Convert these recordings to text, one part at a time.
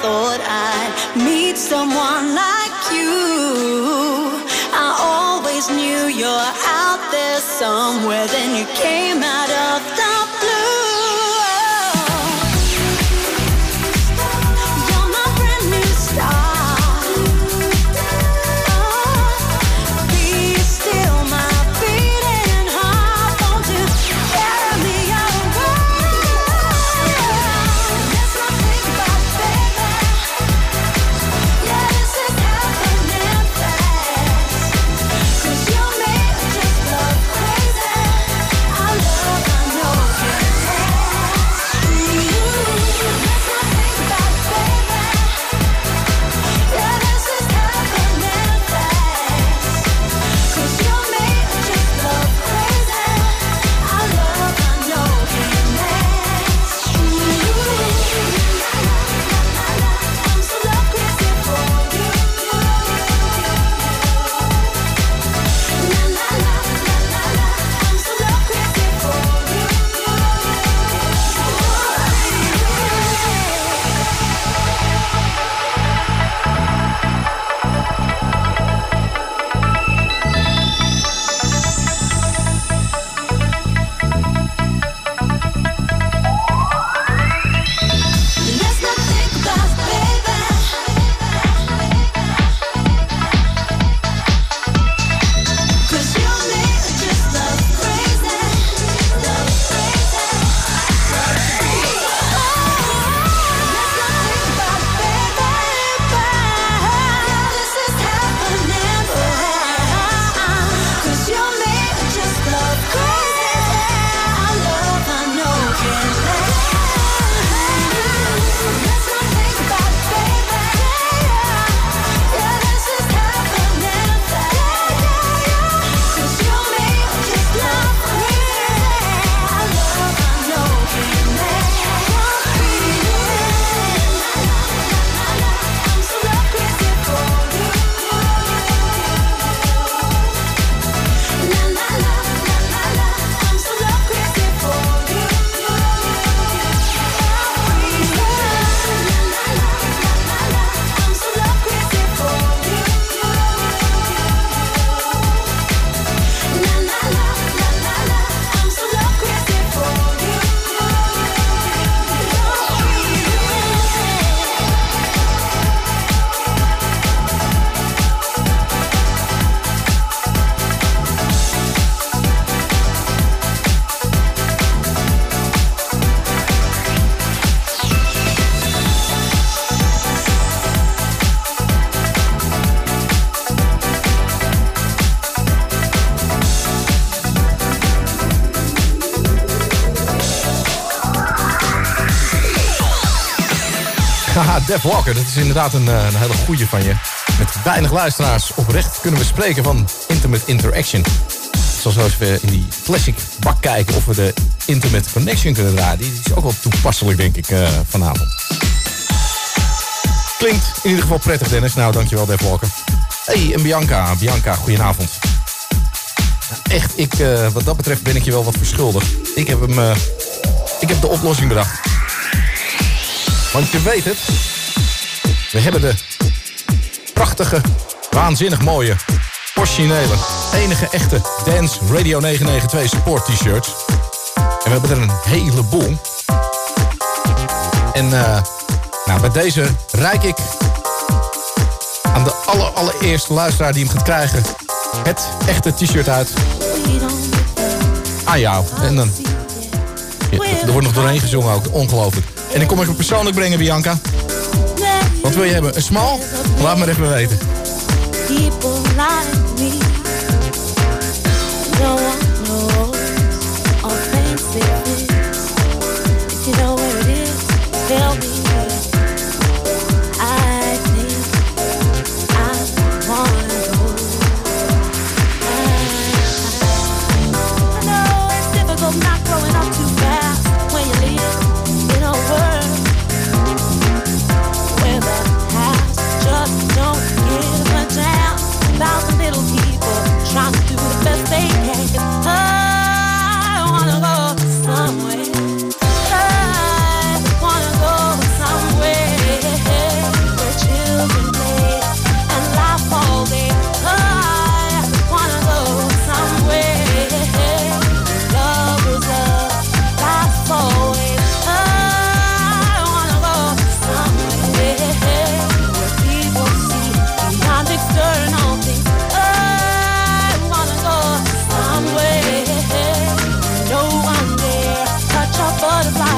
thought I'd meet someone like you. I always knew you're out there somewhere. Then you came out of the blue. You're my brand new star. Haha, Def Walker, dat is inderdaad een hele goeie van je. Met weinig luisteraars oprecht kunnen we spreken van Intimate Interaction. Ik zal zo even in die classic bak kijken of we de Intimate Connection kunnen draaien. Die is ook wel toepasselijk, denk ik, vanavond. Klinkt in ieder geval prettig, Dennis. Nou, dankjewel, Def Walker. Hey, en Bianca. Bianca, goedenavond. Nou, echt, wat dat betreft ben ik je wel wat verschuldigd. Ik heb de oplossing bedacht. Want je weet het, we hebben de prachtige, waanzinnig mooie, originele, enige echte Dance Radio 992 support t-shirts. En we hebben er een heleboel. En nou, bij deze reik ik aan de allereerste luisteraar die hem gaat krijgen het echte t-shirt uit. Aan jou. En dan, ja, er wordt nog doorheen gezongen ook, ongelooflijk. En ik kom even persoonlijk brengen, Bianca. Wat wil je hebben? Een small? Laat me even weten. People like me. No one knows all faces. If you know where it is, tell me. I think I wanna go. I know it's difficult not growing up too fast when you live in a world where the past just don't give a damn about the little people trying to do the best they can. I wanna go somewhere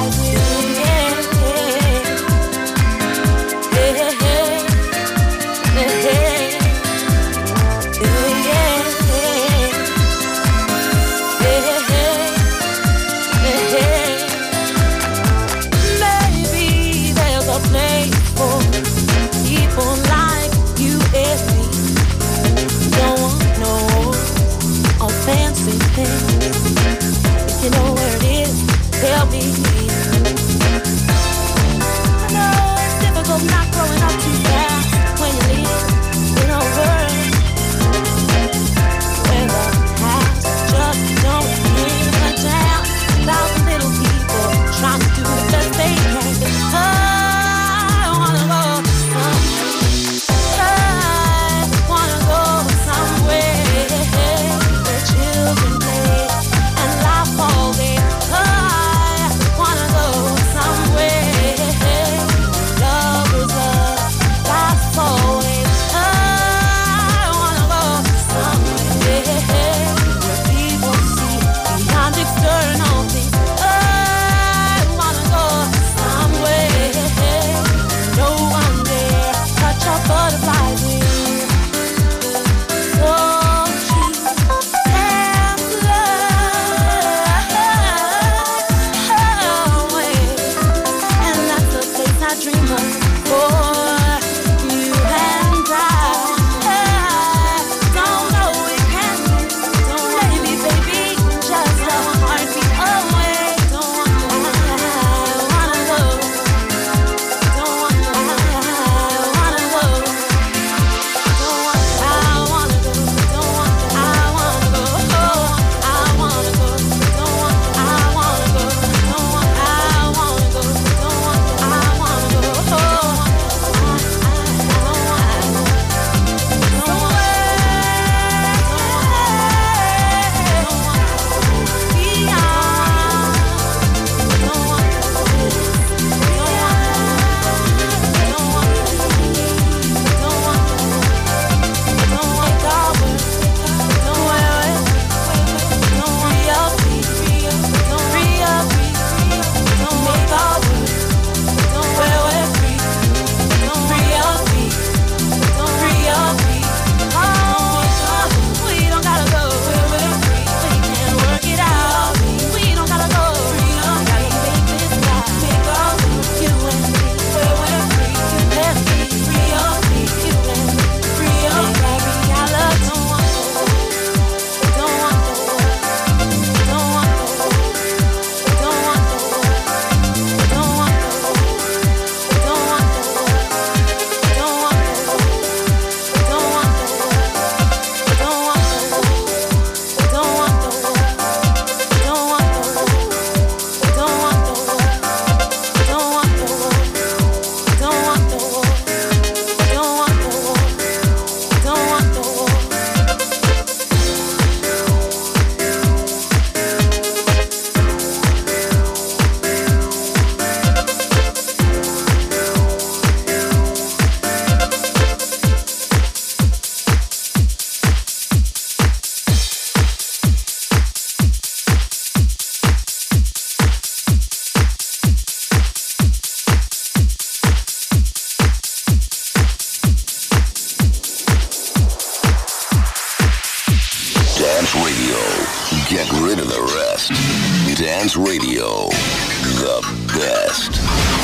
Get rid of the rest. Dance Radio, the best.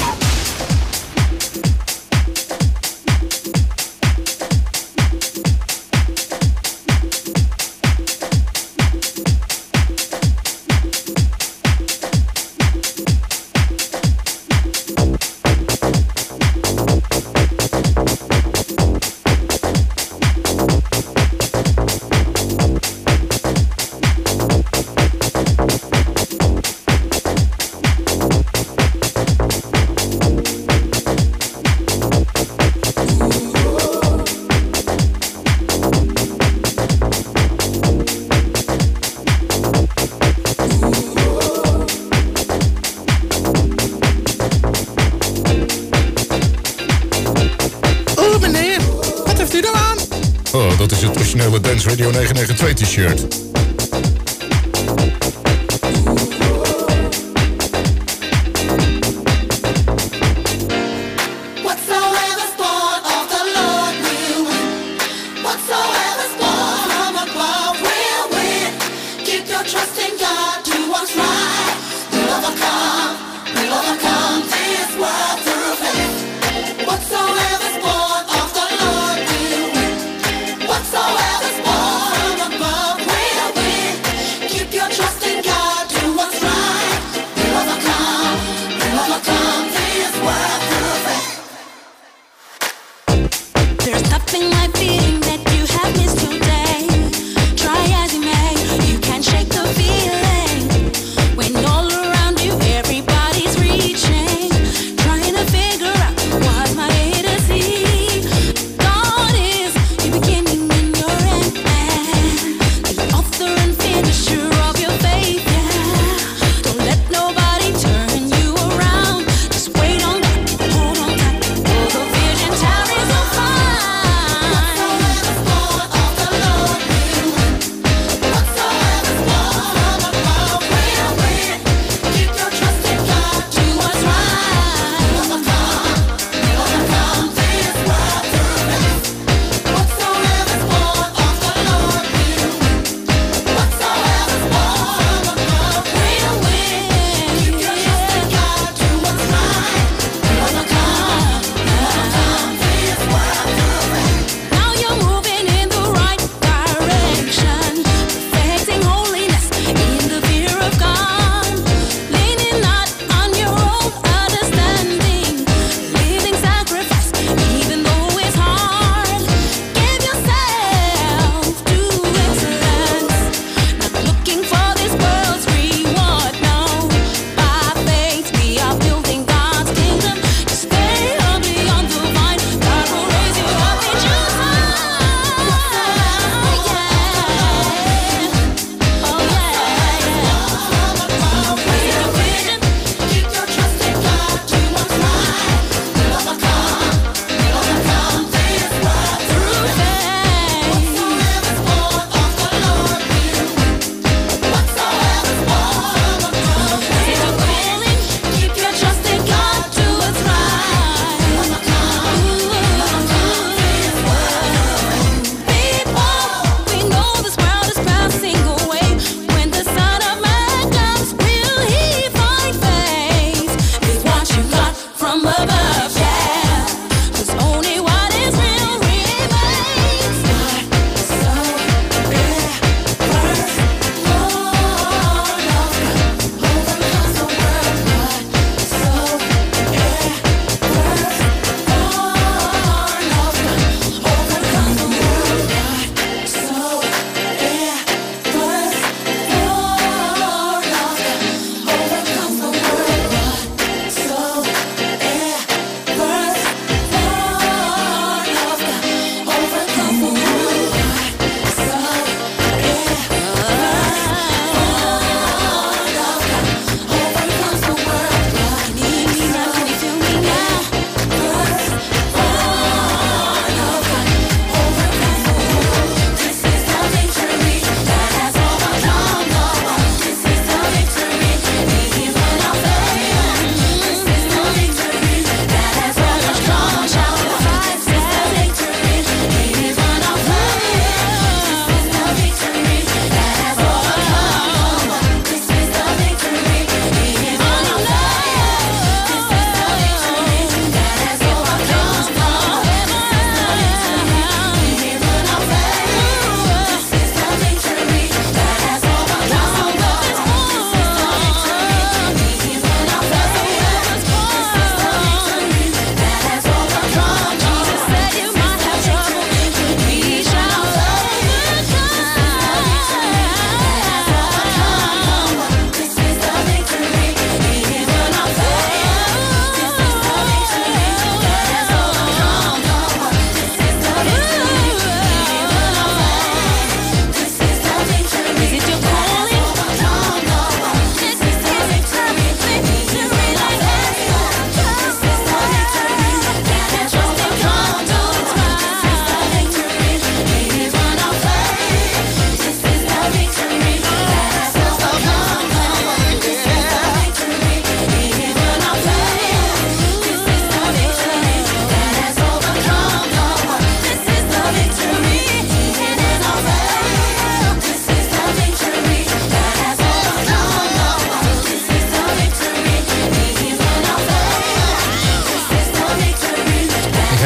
Dance Radio 992 t-shirt.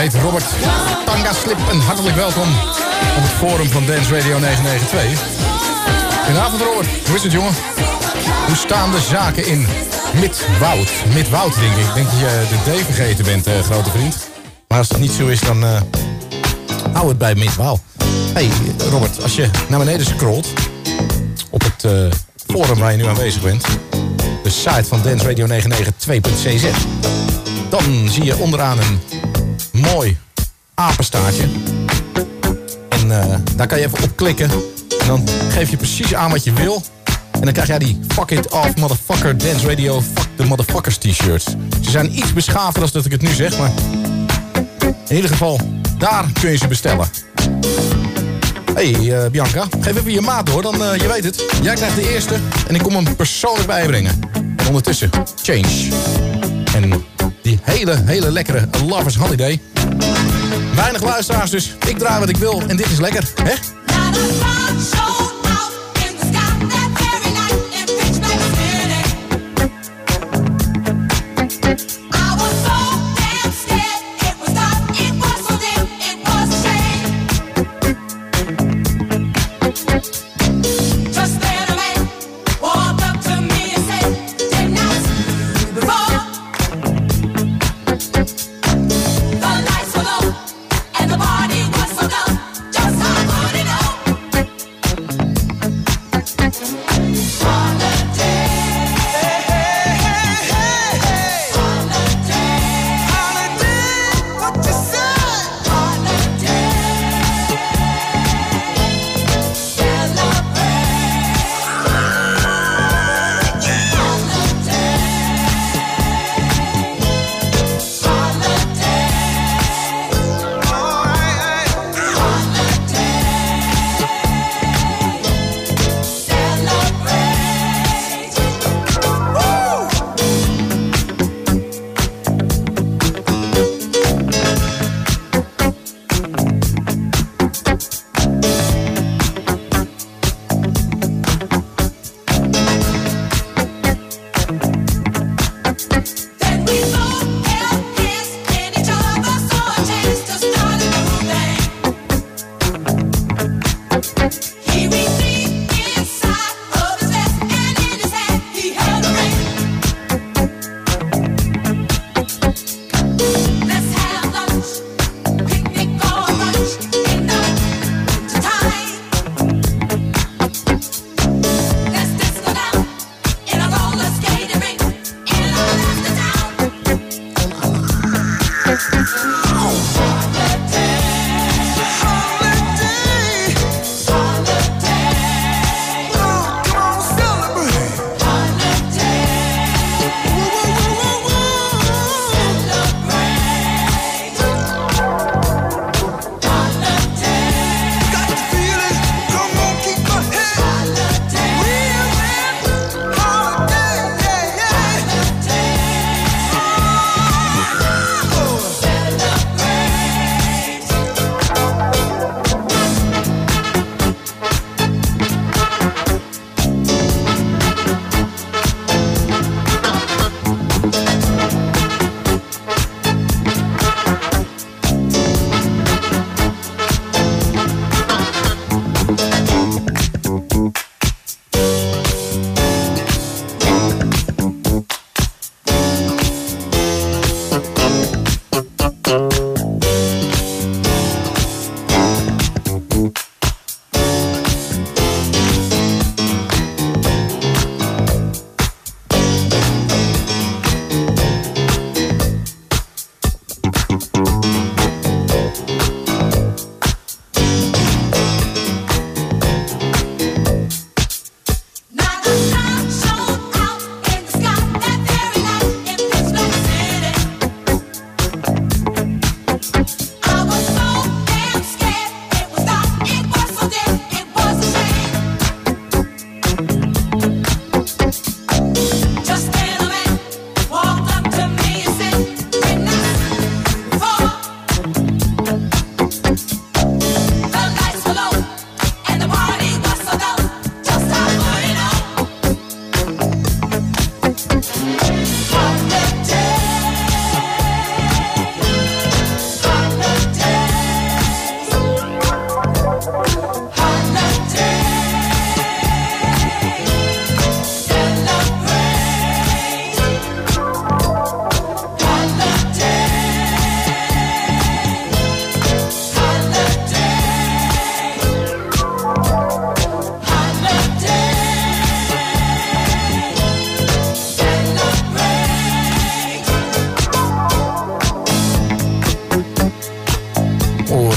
heet Robert Tanga Slip en hartelijk welkom op het forum van Dance Radio 992. Goedenavond Robert, hoe is het jongen? Hoe staan de zaken in Midwoud? Midwoud denk ik. Ik denk dat je de D vergeten bent, grote vriend. Maar als dat niet zo is, dan hou het bij Midwoud. Hey Robert, als je naar beneden scrolt op het forum waar je nu aanwezig bent, de site van Dance Radio 992.cz, dan zie je onderaan een mooi apenstaartje. En daar kan je even op klikken. En dan geef je precies aan wat je wil. En dan krijg jij die Fuck It Off Motherfucker Dance Radio Fuck the Motherfuckers t-shirts. Ze zijn iets beschaafder dan dat ik het nu zeg, maar in ieder geval, daar kun je ze bestellen. Hey Bianca, geef even je maat door, dan je weet het. Jij krijgt de eerste en ik kom hem persoonlijk bijbrengen. En ondertussen, Change. En die hele lekkere Lovers Holiday. Weinig luisteraars, dus ik draai wat ik wil en dit is lekker, hè? The lights were low and the party was so low. Just how good it know.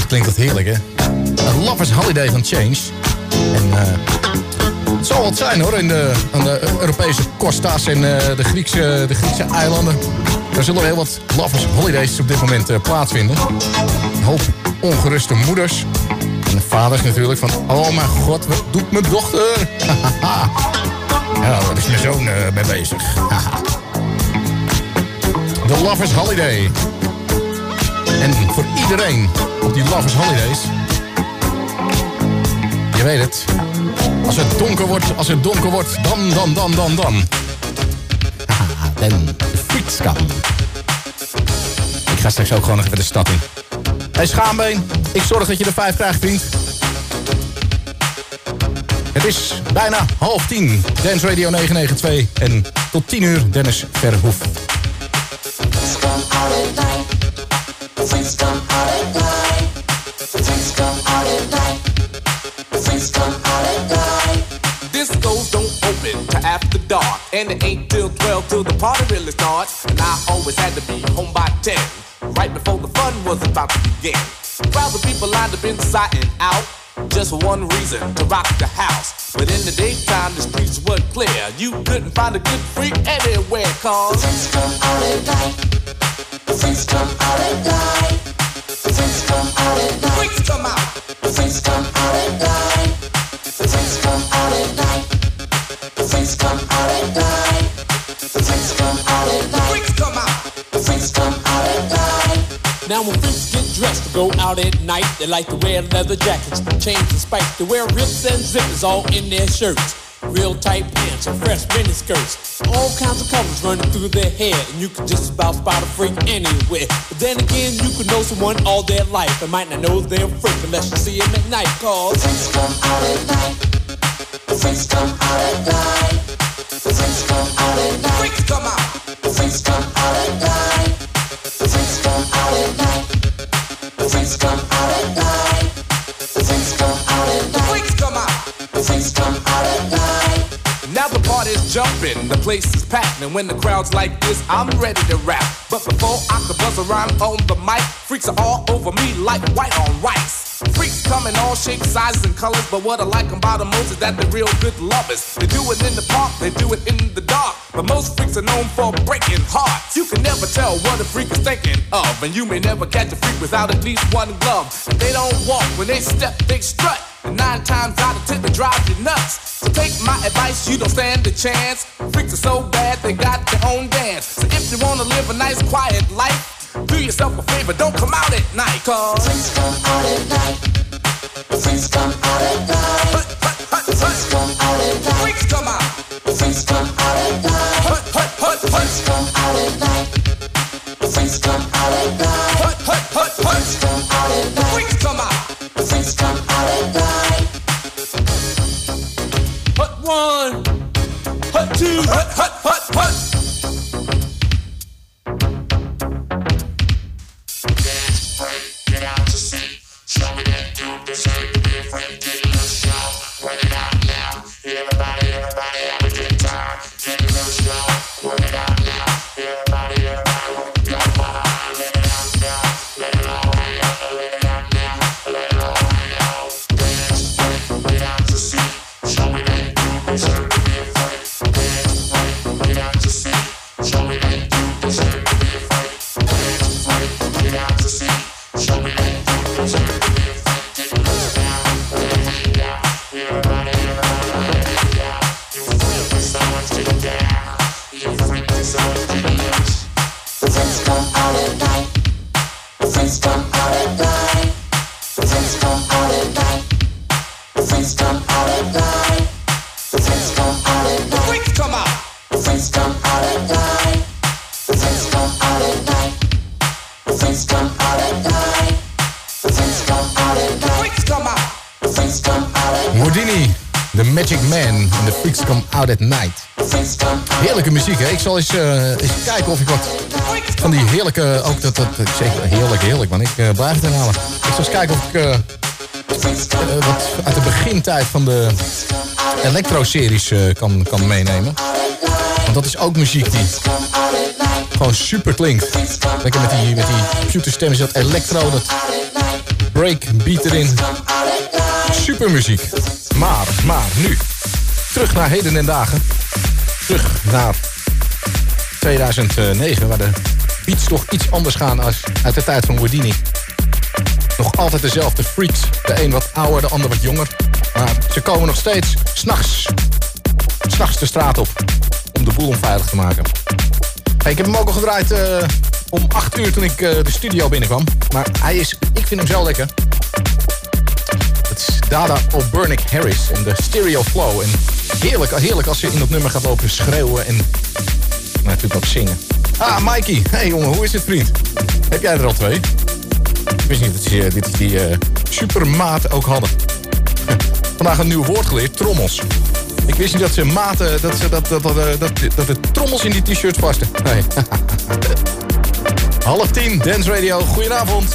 klinkt dat heerlijk, hè? Een Lovers Holiday van Change. En het zal wat zijn, hoor, aan de Europese Costa's en de Griekse eilanden. Daar zullen heel wat Lovers Holidays op dit moment plaatsvinden. Een hoop ongeruste moeders. En vaders natuurlijk van... Oh mijn god, wat doet mijn dochter? Ja, daar is mijn zoon mee bezig. De Lovers Holiday. En voor iedereen op die Lovers Holidays... Je weet het. Als het donker wordt, dan. En de freaks come. Ik ga straks ook gewoon nog even de stad in. Hey Schaambeen, ik zorg dat je er 5 krijgt, vriend. Het is bijna 9:30. Dance Radio 992. En tot 10 uur Dennis Verhoef. Discos don't open till after dark, and it ain't till 12 till the party really starts. And I always had to be home by 10, right before the fun was about to begin. Crowds of people lined up inside and out, just for one reason, to rock the house. But in the daytime the streets were clear, you couldn't find a good freak anywhere, cause the freaks come out at night, the freaks come out at night, the freaks come out at night, freaks come out, the freaks come out at night, the freaks come out at night, the freaks come out at night, the freaks come out at night, freaks come out, the freaks come out at night. Now when freaks get dressed to go out at night, they like to wear leather jackets, chains and spikes. They wear rips and zippers all in their shirts, real tight pants and fresh mini skirts. All kinds of colors running through their hair, and you can just about spot a freak anywhere. But then again, you could know someone all their life and might not know they're a freak unless you see him at night. Cause the freaks come out at night, the freaks come out at night, the freaks come out at night, freaks come out, the freaks come out at night, the freaks come out at night, the freaks come out at night, the freaks come out at night, freaks come out, the freaks come out at night. Now the party's jumping, the place is packed, and when the crowd's like this, I'm ready to rap. But before I can buzz around on the mic, freaks are all over me like white on rice. Freaks come in all shapes, sizes, and colors, but what I like about them most is that they're real good lovers. They do it in the park, they do it in the dark, but most freaks are known for breaking hearts. You can never tell what a freak is thinking of, and you may never catch a freak without at least one glove. And they don't walk, when they step, they strut, and 9 times out of 10 they drive you nuts. So take my advice, you don't stand a chance. Freaks are so bad, they got their own dance. So if you wanna live a nice quiet life, do yourself a favor, don't come out at night, cause the freaks come out at night, the freaks come out at night, the freaks come out at night, freaks come out, the freaks come out at night, the freaks come out at night, the freaks come out at night, the freaks come out at night, freaks come out, the freaks come out at night. Hut 1, hut 2, hut. Get out to sea, show me that you deserve to be afraid. Get a little show, work it out now. Everybody, have a good time. Get a little show, work it out now. Everybody, work it out now. Let it out now, let it all hang out, let it out now, let it all hang out. Dance, get out to sea, show me that you deserve to be afraid. Dance, get out to sea, show me that you deserve to be afraid. Dance, get out to sea. Show me that you deserve to be afraid. Get loose now, let it hang out. Everybody, let it out. You freak is so much to get down. You freak is so much to get loose. The freaks come out at night. The freaks come out at night. The freaks come out at night. The freaks come out at night. The freaks come out at night. Freaks come out. The freaks come out at night. The freaks come out at night. The freaks come out at night. The freaks come out at night. Freaks come out. The freaks come out at night. Houdini, The Magic Man en The Freaks Come Out at Night. Heerlijke muziek, hè? Ik zal eens kijken of ik wat van die heerlijke... Ook dat ik zeg heerlijk, man. Ik blijf het herhalen. Ik zal eens kijken of ik wat uit de begintijd van de Electro-series kan meenemen. Want dat is ook muziek die gewoon super klinkt. Lekker met die computerstem is dat electro, dat breakbeat erin. Super muziek. Maar nu. Terug naar heden en dagen. Terug naar 2009, waar de beats toch iets anders gaan als uit de tijd van Houdini. Nog altijd dezelfde freaks. De een wat ouder, de ander wat jonger. Maar ze komen nog steeds s'nachts de straat op. Om de boel onveilig te maken. Hey, ik heb hem ook al gedraaid om 8 uur toen ik de studio binnenkwam. Maar ik vind hem zo lekker. Het is Dada O'Burnick Harris en de Stereo Flow. En heerlijk als je in dat nummer gaat lopen schreeuwen en natuurlijk ook zingen. Ah, Mikey. Hey jongen, hoe is het, vriend? Heb jij er al 2? Ik wist niet dat die supermaat ook hadden. Vandaag een nieuw woord geleerd, trommels. Ik wist niet dat ze maten, dat de trommels in die t-shirts pasten. Nee. 9:30, Dance Radio. Goedenavond.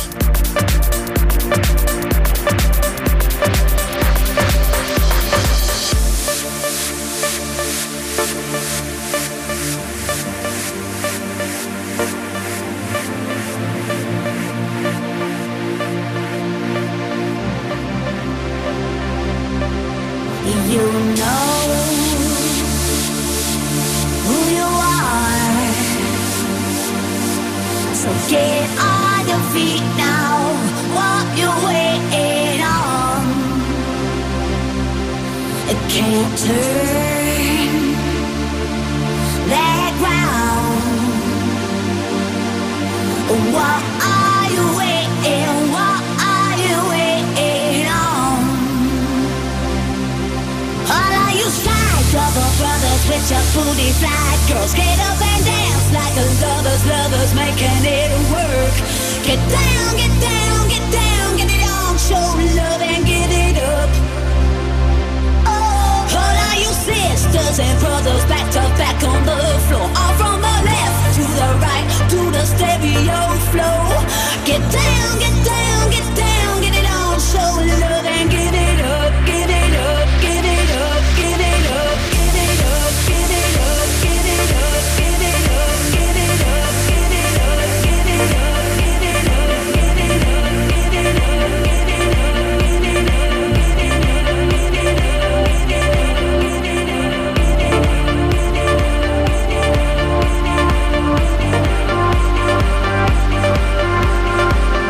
You know who you are, so get on your feet now. What you waiting on? It can't turn that ground. What are you waiting? What are you waiting on? All of you side double brothers with your booty flat girls, get up and dance like a lovers making it work. Get down, get down, get down, get it on, show love and give it up. Oh, all of you sisters and brothers back to back on the floor, all from the left to the right to the stereo flow. Get down, get down, get down, get it on, show love and give it up, give it up, give it up, give it up, give it up, give it up, give it up, give it up, give it up, give it up, give it up, give it up, give it up, give it up, give it up, give it up.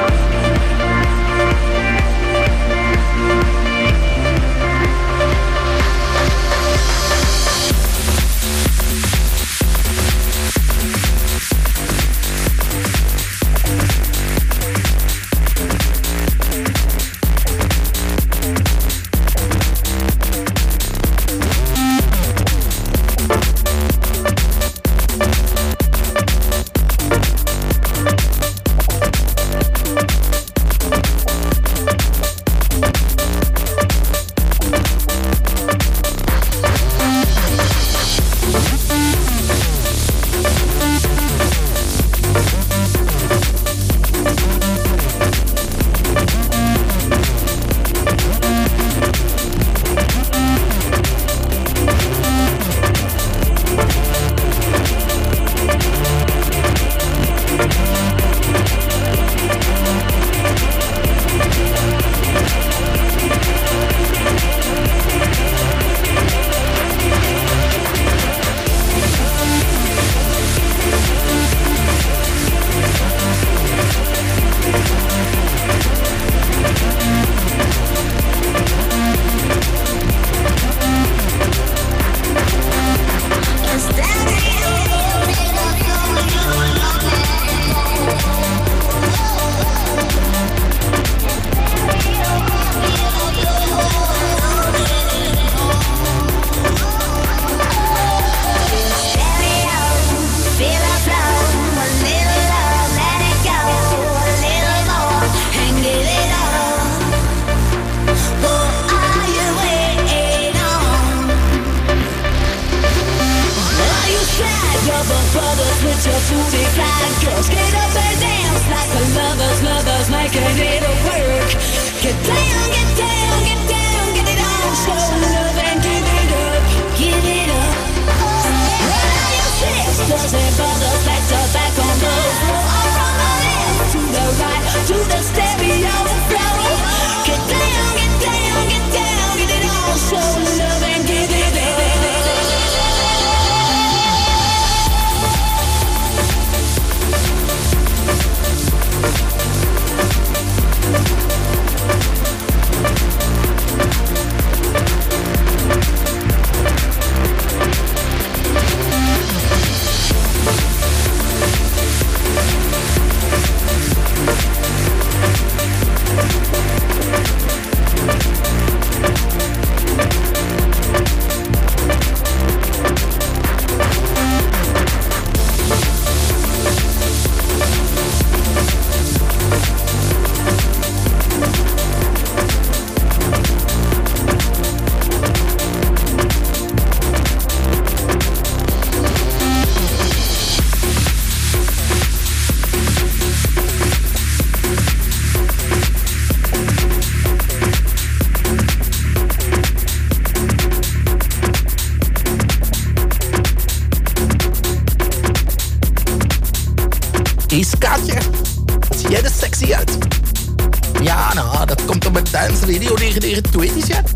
is Katje. Wat zie jij er sexy uit. Ja, nou, dat komt op mijn Dance Radio 992, ja.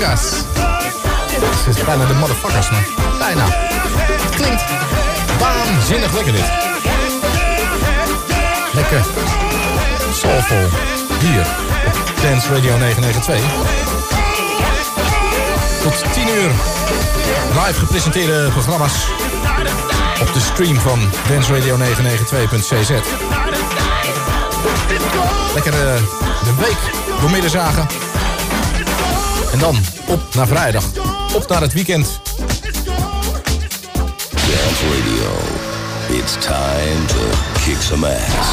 Mangas. Het is bijna de motherfuckers, man. Bijna. Het klinkt waanzinnig lekker dit. Lekker soulful hier op Dance Radio 992. Tot 10 uur live gepresenteerde programma's op de stream van danceradio992.cz. Lekker de week doormidden zagen. En dan op naar vrijdag. Op naar het weekend. Dance Radio. It's time to kick some ass.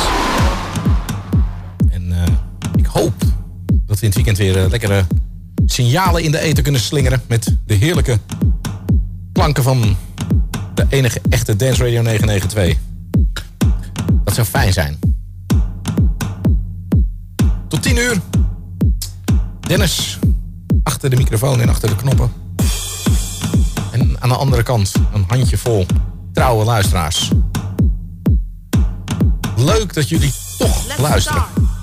En ik hoop dat we in het weekend weer lekkere signalen in de ether kunnen slingeren. Met de heerlijke klanken van de enige echte Dance Radio 992. Dat zou fijn zijn. Tot 10 uur. Dennis achter de microfoon en achter de knoppen. En aan de andere kant een handjevol trouwe luisteraars. Leuk dat jullie toch luisteren.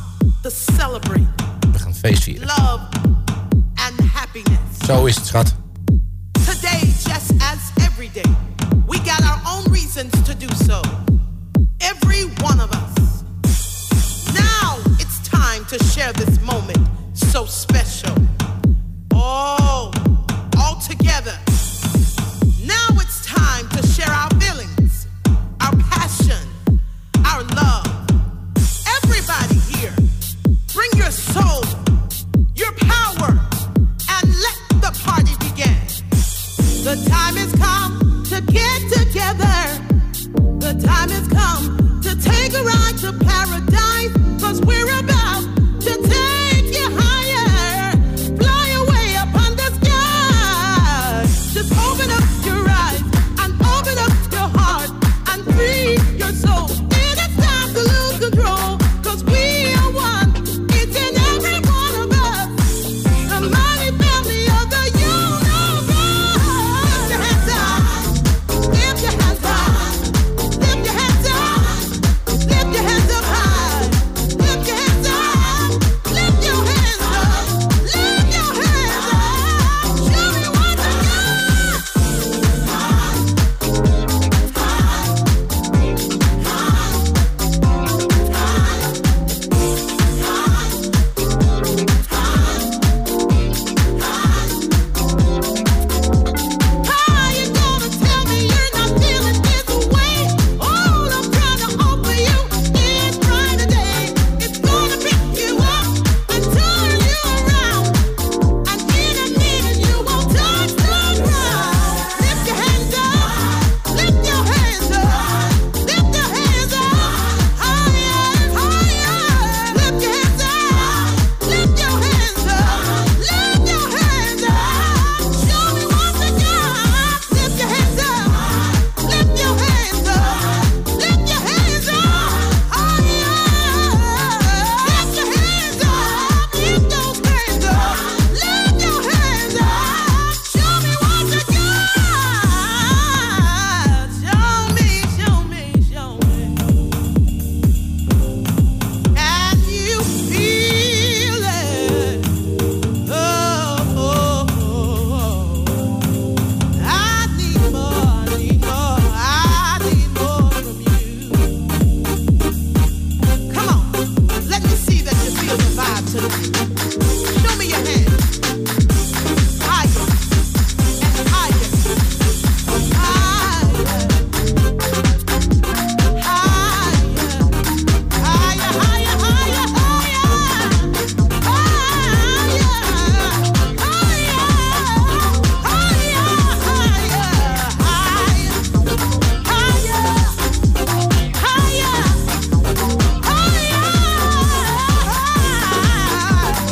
We gaan feest vieren. Love and happiness. Zo is het, schat. Today, just as every day, we got our own reasons to do so. Every one of us. Now it's time to share this moment so special. Oh, all together. Now it's time to share our feelings, our passion, our love. Everybody here, bring your soul, your power, and let the party begin. The time has come to get together. The time has come to take a ride to paradise, 'cause we're about to take you higher, fly away upon the sky. Just open up your eyes and open up your heart and free your soul. It is time to lose control, 'cause we are one. It's in every one of us, the mighty family of the universe. Lift your hands up, lift your hands up, lift your hands up, lift your hands up high, lift your hands up, lift your hands up, lift your hands up. Show me what you got. How you gonna tell me you're not feeling this way? All I'm trying to offer you is bright today. It's gonna pick you up and turn you around, and in a minute you won't touch the ground. Lift your hands up, lift your hands up, lift your hands up, higher and higher. Lift your hands up, lift your hands up, lift your hands up. Show me what you got. Lift your hands up, lift your hands up, lift your hands up, higher. Lift your hands up, lift those hands up, lift your hands up. Show me what you got. Show me, show me, show me. Can you feel it? Oh, oh, oh. I need more, I need more, I need more from you. Come on, let me see that you feel the vibe tonight. Show me your hands. Higher and higher. Higher. Higher, higher, higher, higher.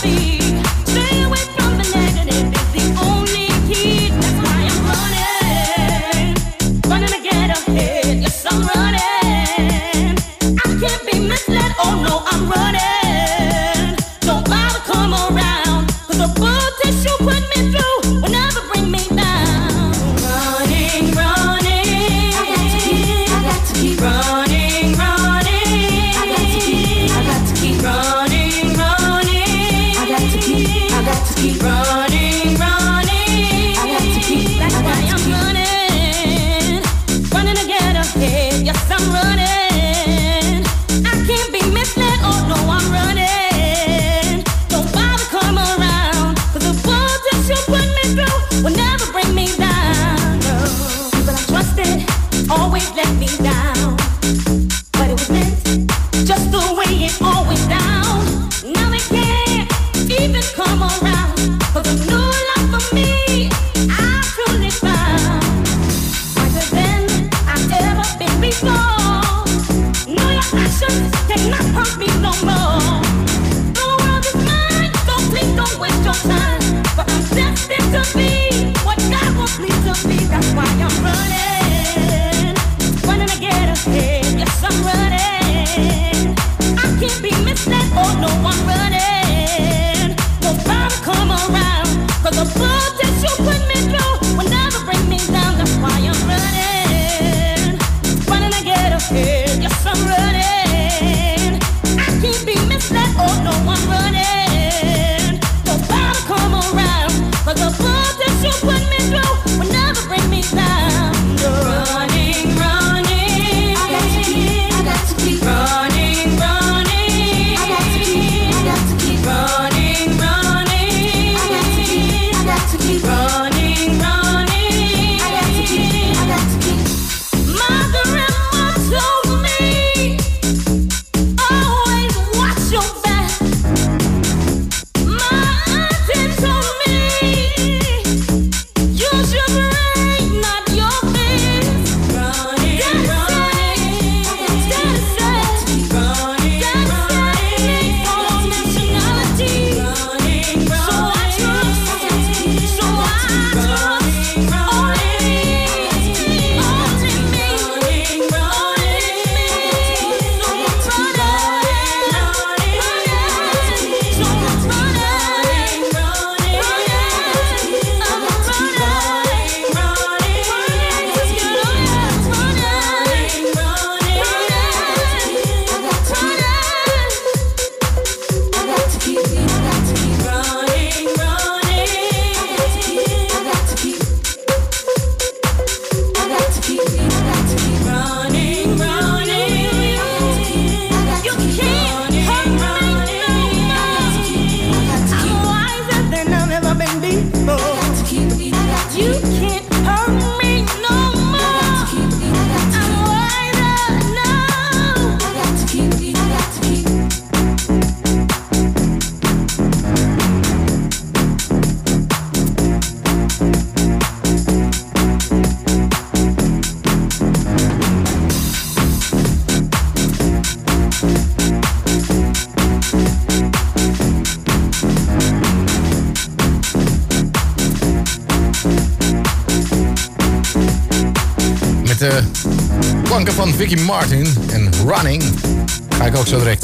De klanken van Vicky Martin en Running ga ik ook zo direct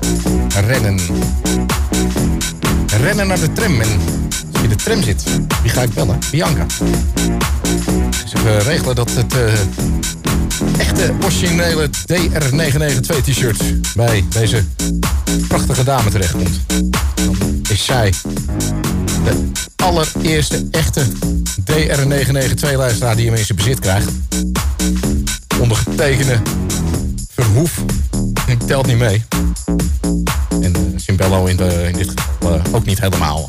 rennen. Rennen naar de tram. En als je in de tram zit, wie ga ik bellen? Bianca. Dus even regelen dat het echte originele DR992 t-shirt bij deze prachtige dame terechtkomt. Dan is zij de allereerste echte DR992 luisteraar die hem in zijn bezit krijgt. Ondergetekende Verhoef. Ik telt niet mee. En Cimbello in dit geval ook niet helemaal.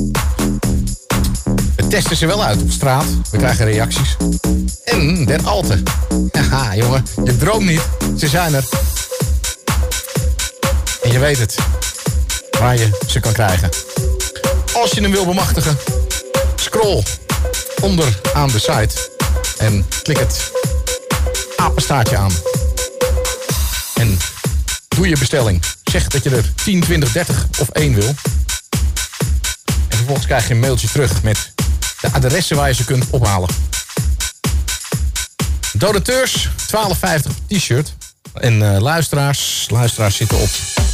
We testen ze wel uit op straat. We krijgen reacties. En Den Alte. Haha, jongen. Je droomt niet. Ze zijn er. En je weet het. Waar je ze kan krijgen. Als je hem wil bemachtigen. Scroll onder aan de site. En klik het apenstaartje aan. En doe je bestelling. Zeg dat je er 10, 20, 30 of 1 wil. vervolgens krijg je een mailtje terug met de adressen waar je ze kunt ophalen. Donateurs, 12,50 t-shirt. En luisteraars zitten op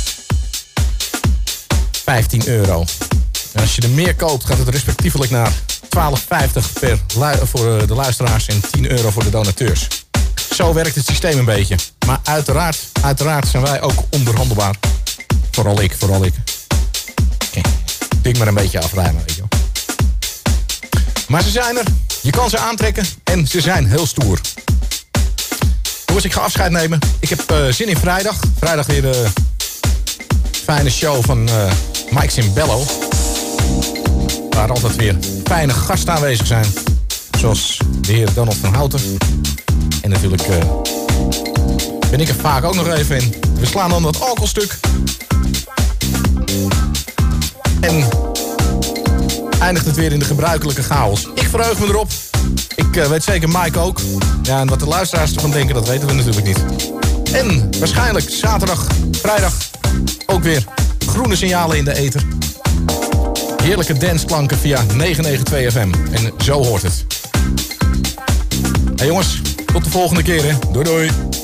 €15. En als je er meer koopt, gaat het respectievelijk naar €12,50 voor de luisteraars en €10 voor de donateurs. Zo werkt het systeem een beetje. Maar uiteraard zijn wij ook onderhandelbaar. Vooral ik. Tik maar een beetje afruimen, weet je wel. Maar ze zijn er. Je kan ze aantrekken en ze zijn heel stoer. Jongens, ik ga afscheid nemen. Ik heb zin in vrijdag. Vrijdag weer de fijne show van Mike Simbello. Waar altijd weer fijne gasten aanwezig zijn. Zoals de heer Donald van Houten. En natuurlijk ben ik er vaak ook nog even in. We slaan dan dat alcoholstuk. En eindigt het weer in de gebruikelijke chaos. Ik verheug me erop. Ik weet zeker Mike ook. Ja, en wat de luisteraars ervan denken, dat weten we natuurlijk niet. En waarschijnlijk zaterdag, vrijdag ook weer groene signalen in de ether. Heerlijke dansklanken via 992 FM. En zo hoort het. Hey jongens, tot de volgende keer hè. Doei doei.